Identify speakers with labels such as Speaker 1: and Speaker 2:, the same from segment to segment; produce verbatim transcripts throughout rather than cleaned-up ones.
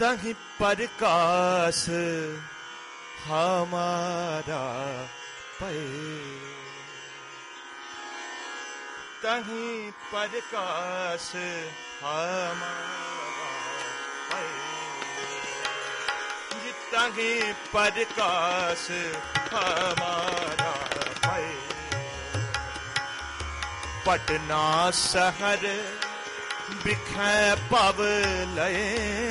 Speaker 1: तहि प्रकाश हमारा पै, तहि प्रकाश हमारा पै, तहि प्रकाश हमारा पै। पटना शहर बिखै पव लय,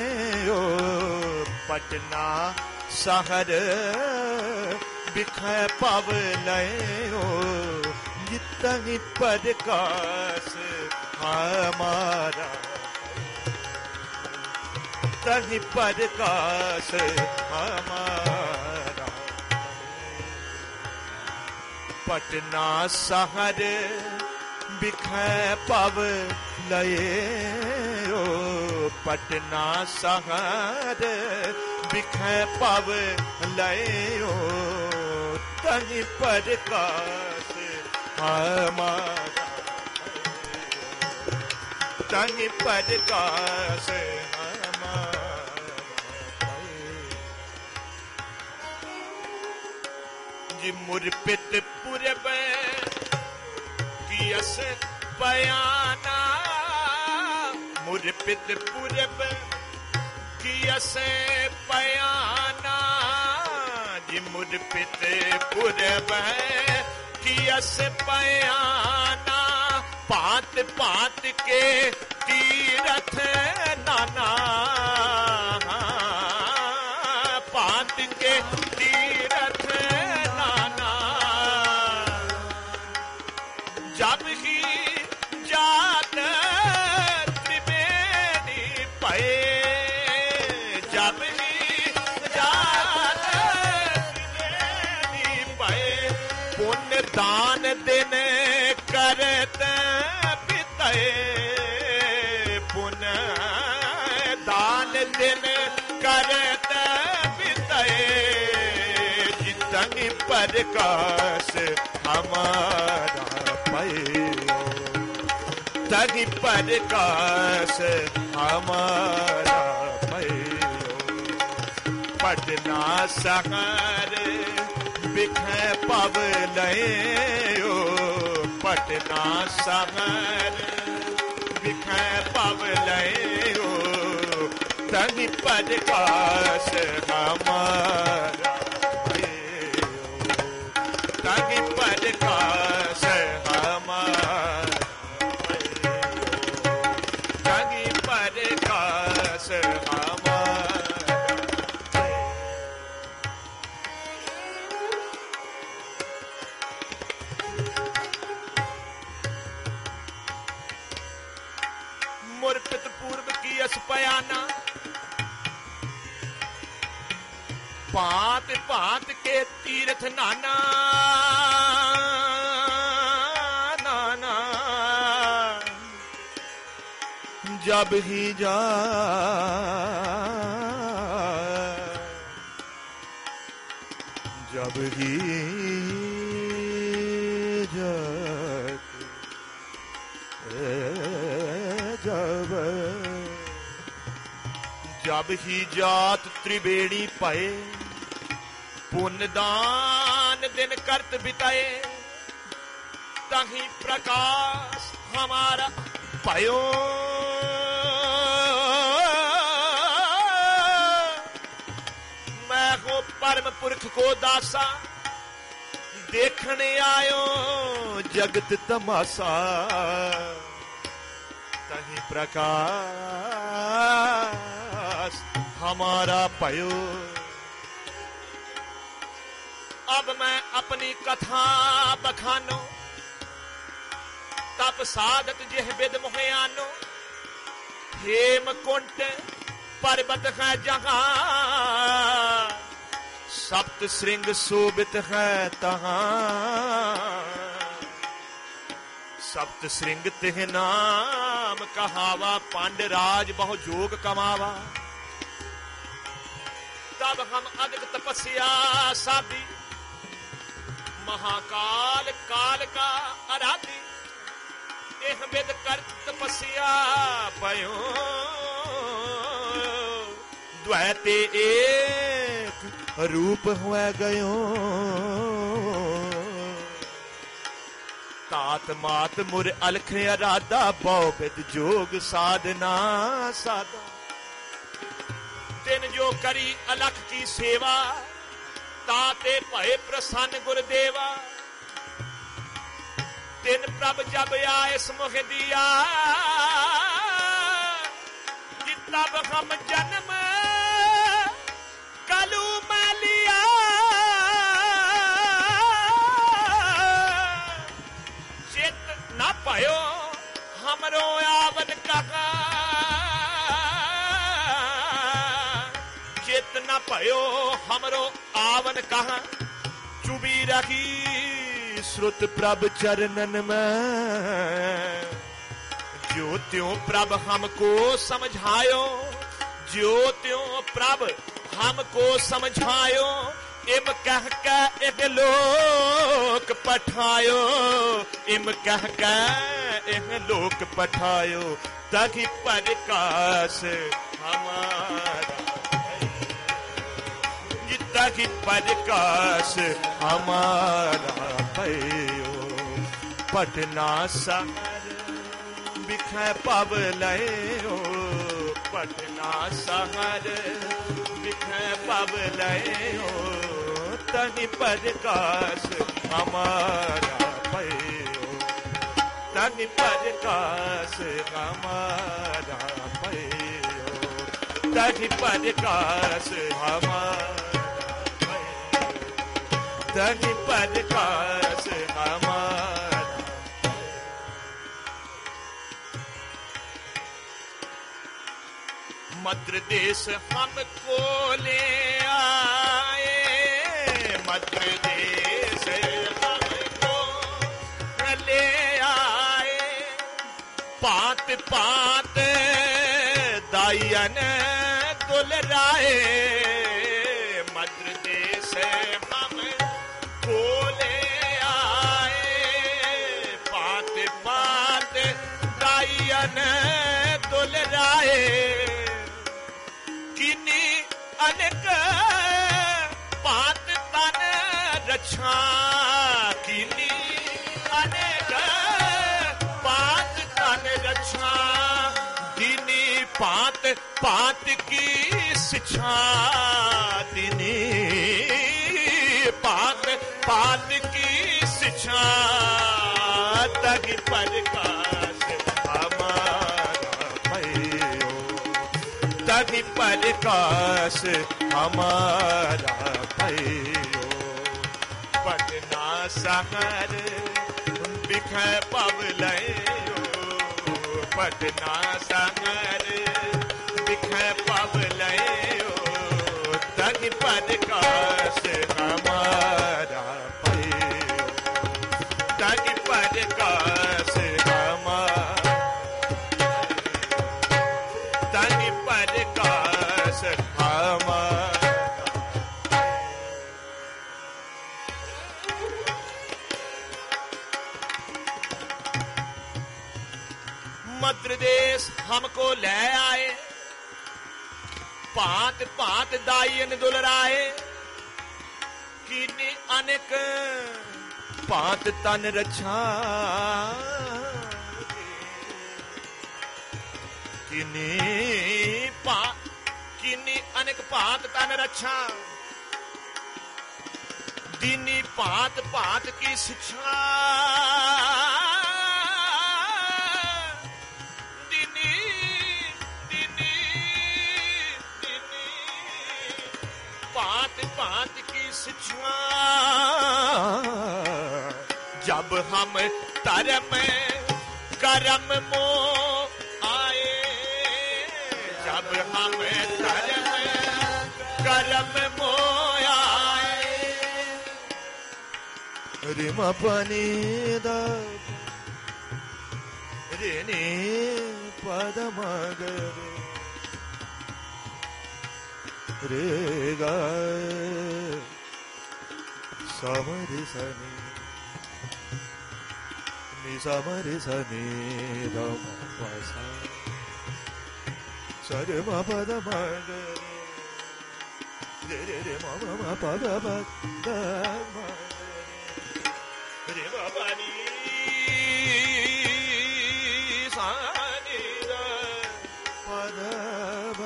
Speaker 1: पटना शहर बिखै पव लय, तहि प्रकाश हमारा, तहि प्रकाश हमारा। पटना शहर बिखै पव लय, पटना शहर बिखै पव लय, तहि प्रकाश हमारा, तहि प्रकाश हमारा। जी मुरपित पूरब कियस बयाना, मुरपित पूरब कियस बयाना, जी मुरपित पूरब कियस बयाना, पात पात के तीरथ नाना, पात के तीरथ नाना। जब ही जात त्रिवेणी पै, जब ही जात त्रिवेणी पै, पुण्य दान दिन करते पितये, पुण्य दान दिन करते पितये, जितनि प्रकाश हमारा पै, तहि प्रकाश हमारा पै। पटना शहर बिखै पव लय, पटना शहर बिखै पव लय, तहि प्रकाश हमारा पै, तहि प्रकाश हमारा पै, तहि प्रकाश हमारा पै। मुरपित पूर्व की यस बयाना, पात पात के तीर्थ नाना, नाना। जब ही जा जब ही जात जब जब ही जात त्रिवेणी पाए, पुण्य दान दिन करत बिताए, तहि प्रकाश हमारा पायो। मैं हो परम पुरख को दासा, देखने आयो जगत तमाशा, तहि प्रकाश हमारा पायो। अब मैं अपनी कथा बखानो, तप साधक जिह विद मोहयानो, हेमकुंट पर्वत है जहां, सप्त श्रृंग शोभित है तहां, सप्त श्रृंग तिह नाम कहावा, पांडराज बहु जोग कमावा। तब हम अधिक तपस्या साधी, महाकाल काल का आराधी, एह विद कर तपस्या पयो। द्वैते एक रूप हुआ गयो तात मात मुर अलख अराधा बहु विद जोग साधना साधा तिन जो करी अलख की सेवा ताते भय प्रसन्न गुरदेवा तिन प्रभ जब आए मुख दिया तब हम जन्म कलू में लिया चित न भयो हमरो आवन कहा चित न भयो हमरो आवन कहा चुबी रखी श्रुत प्रभ चरणन में जो त्यों प्रभ हमको समझायो जो त्यों प्रभ हमको समझायो इम कह के एक लोक पठायो इम कह के एक लोक पठायो ताकि प्रकाश हमारा ताकि प्रकाश हमारा भयो पटना शहर बिखै पब लयो पटना शहर बिखै पब लयो तनि प्रकाश हमारा भयो तनि प्रकाश हमारा भयो तनि प्रकाश हमारा तनि प्रकाश हमारा मद्र देश हमको ले आए मद्र देश हमको ले आए पात पात दायन दुलराए मद्र देश हमको ले आए पात पात दायन दुलराए अनेक पात तन रक्षा कीनी अनेक पात तन रक्षा दीनी पात पात की शिक्षा दीनी पात पात की शिक्षा तक प्रकाश तनि प्रकाश हमारा भयो पटना शहर बिखै पब लयो पटना शहर बिखै पब लयो तनि प्रकाश हमारा भयो तनि प्रकाश हमारा तनि प्रकाश हमारा मद्र देश हमको ले आए पात पात दायन दुलराए कीनी अनेक पात तन रक्षा किनी पा किनी अनेक पात तन रक्षा दीनी पात पात की शिक्षा दीनी दीनी दीनी पात पात की शिक्षा जब हम धर्म कर्म मोह जब हम धर्म कर्म मोह आए रिम पनी द रेनी पद मगर रे गा समरि सनी नि समरि सनी द पसा सरे म पद मगर रे म म प द प द म रे म प नि सा नि द प द प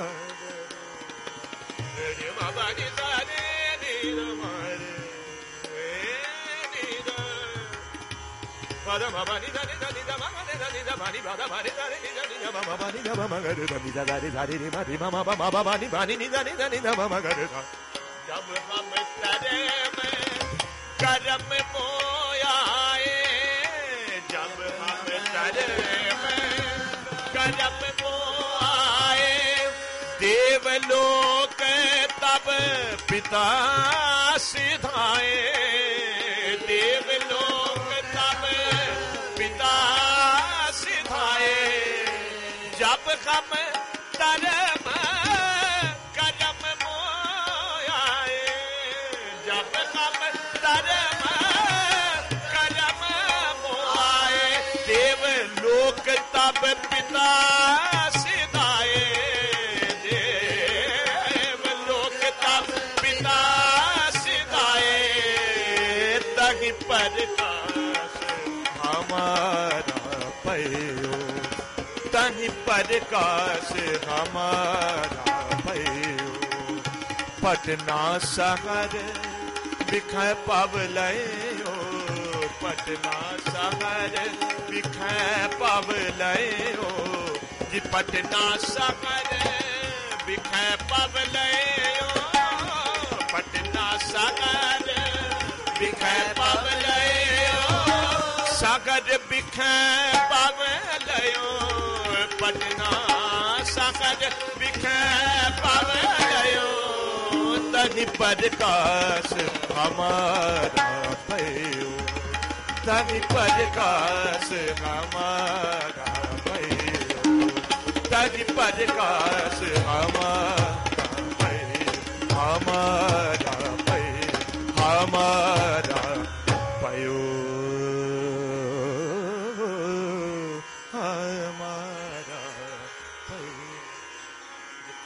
Speaker 1: रे म प नि सा नि नि द म रे नि द प द म प नि द नि द नि द म म नि द नि द म नि प द म नि द नि द नि द म म प नि द म म ग रे द नि द द रे ध रे रे म रे म म प म प म नि प नि नि द नि द नि द म म ग रे ध जब हम तरे में करम मोयाए जब हम तरे में करम मोआए देवलोक तब पिता सिधाए देवलोक तब पिता सिधाए जब हम तरे में करम मोयाए जब हम तरे में करम मोआए देवलोक तब पिता सिधाए देवलोक तब पिता सिधाए तहि प्रकाश हमारा पयो तहि प्रकाश हमारा पयो पटना शहर बिखै पवलयो पटना शहर बिखै पवलयो जी पटना शहर बिखै पवलयो पटना शहर बिखै पवलयो सागर बिखै पवलयो पटना शहर बिखै पवलयो तनि प्रकाश हमारा भयो तनि प्रकाश हमारा भयो तनि प्रकाश हमारा भयो हमारा भयो हमारा भयो